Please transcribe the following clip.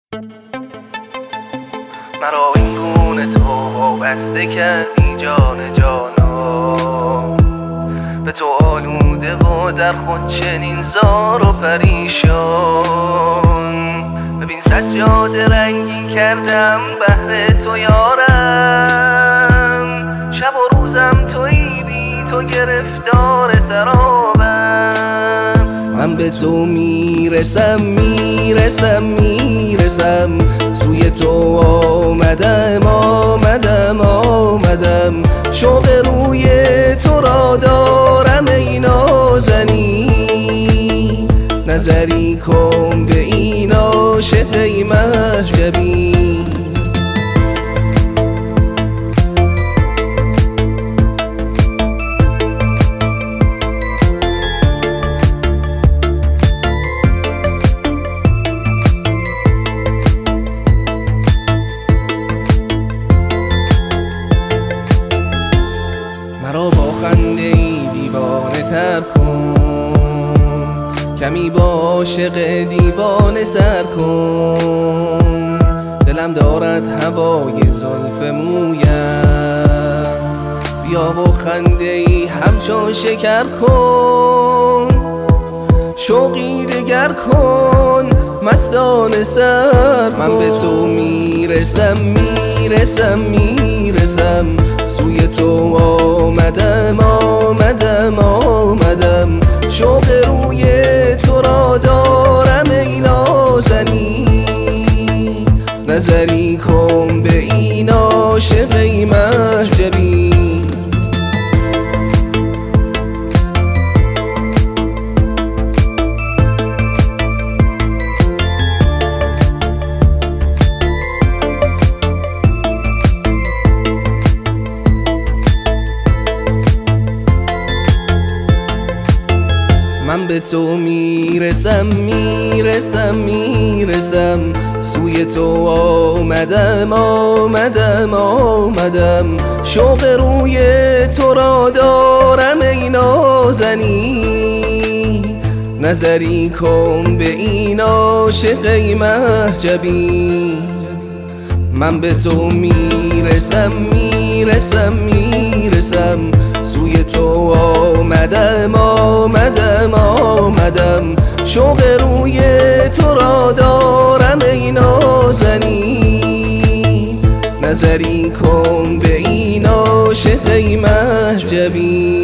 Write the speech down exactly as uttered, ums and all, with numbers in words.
مرا این گونه تو بسته کردی جان جانا، به تو آلوده و در خود چنین زار و پریشان. ببین سجاده رنگین کردم بهر تو یارم، شب و روزم تویی بی تو گرفتار سرابم. من به تو میرسم میرسم میرسم، سوی تو آمدم آمدم آمدم. شوق روی تو را دارم ای نازنین، نظری کن به این عاشق ای مهجبین. مرا با خنده ای دیوانه تر کن، کمی با عاشق دیوانه سر کن. دلم دارد هوای زلف مویم، بیا و خنده ای همچون شکر کن. شوقی دگر کن مستانه سر، من به تو میرسم میرسم میرسم. سوی تو آمدم آمدم آمدم، شوق روی تو را دارم ای نازنین. نظری کن به این عاشق ای مهجبین. من به تو میرسم میرسم میرسم، سوی تو آمدم آمدم آمدم. شوق روی تو را دارم ای نازنین، نظری کن به این عاشق ای مهجبین. من به تو میرسم میرسم میرسم، سوی تو آمدم آمدم آمدم. شوق روی تو را دارم ای نازنین، نظری کن به این عاشق ای مهجبین.